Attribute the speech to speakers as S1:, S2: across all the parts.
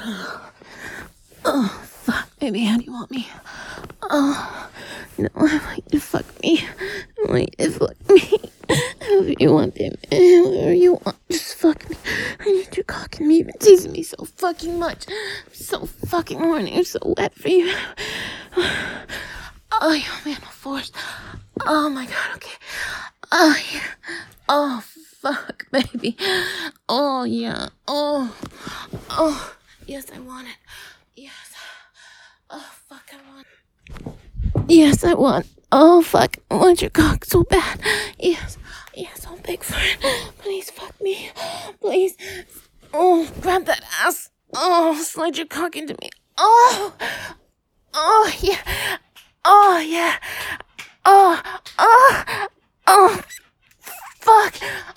S1: Oh, fuck, baby, how do you want me? Oh, no, I want you to fuck me. I want you to fuck me. However you want, baby. Whatever you want, just fuck me. I need your cock and me. You've been teasing me so fucking much. I'm so fucking horny. I'm so wet for you. Oh, you want me on a force? Oh, my God, okay. Oh, yeah. Oh, fuck, baby. Oh, yeah. Oh. Yes, I want it. Yes. Oh, fuck, I want it. Yes, I want. Oh, fuck, I want your cock so bad. Yes, I'll beg for it. Please, fuck me. Please. Oh, grab that ass. Oh, slide your cock into me. Oh, yeah. Oh, yeah. Oh, fuck.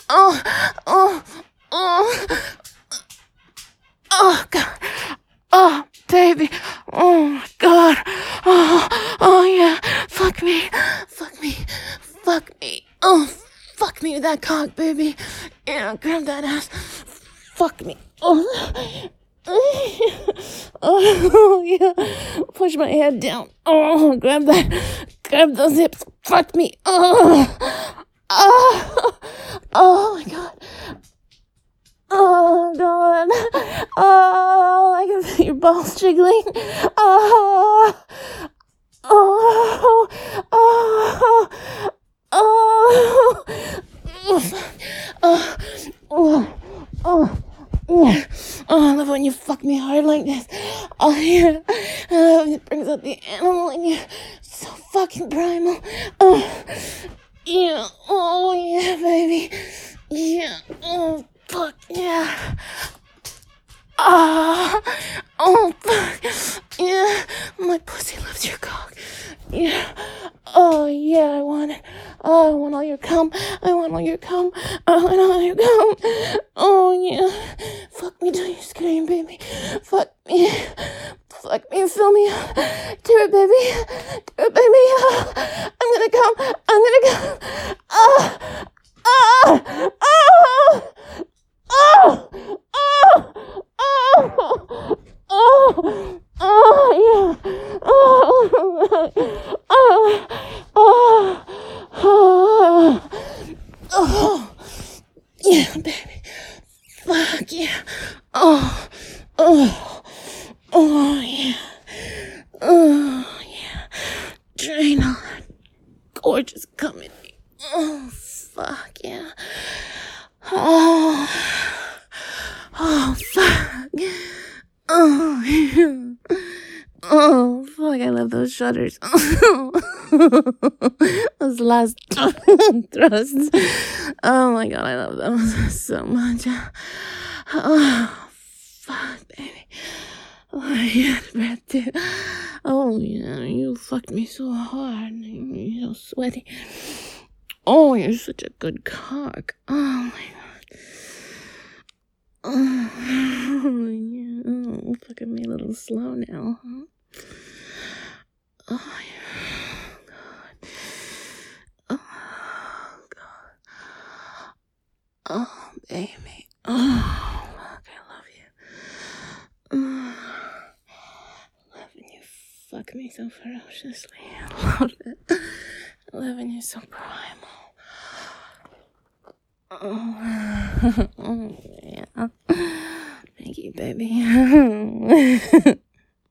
S1: Oh, God. Oh, baby. Oh, my God. Oh, yeah. Fuck me. Oh, fuck me with that cock, baby. Yeah, grab that ass. Fuck me. Oh, yeah. Push my head down. Oh, grab those hips. Fuck me. Oh, my God. Oh, God. Oh, I can feel your balls jiggling. Oh. I love when you fuck me hard like this. Oh, yeah. I love when it brings out the animal in you. So fucking primal. Oh, yeah. Oh, yeah, baby. Yeah. Oh, fuck, yeah. Oh, fuck. Yeah. My pussy loves your cock. Yeah. Oh, yeah, I want it. Oh, I want all your cum. Oh, yeah. Fuck me till you scream, baby. Fuck me and fill me up. Do it, baby. Oh, I'm gonna come. Yeah, baby. Fuck yeah. Yeah. Oh, yeah. Drain all that gorgeous cum in me. Oh, fuck yeah. Oh, fuck. Oh, yeah. Oh, fuck, I love those shudders. Those last thrusts. Oh my God, I love those so much. Oh, fuck, baby. Oh, yeah, breath too. Oh, yeah, you fucked me so hard. You're so sweaty. Oh, you're such a good cock. Oh, my God. Oh, yeah. Oh, fucking me a little slow now, huh? Oh, yeah. God. Oh, God. Oh, baby. Oh, fuck, I love you. Loving you fuck me so ferociously. I love it. Loving you so primal. Oh, yeah. Thank you, baby.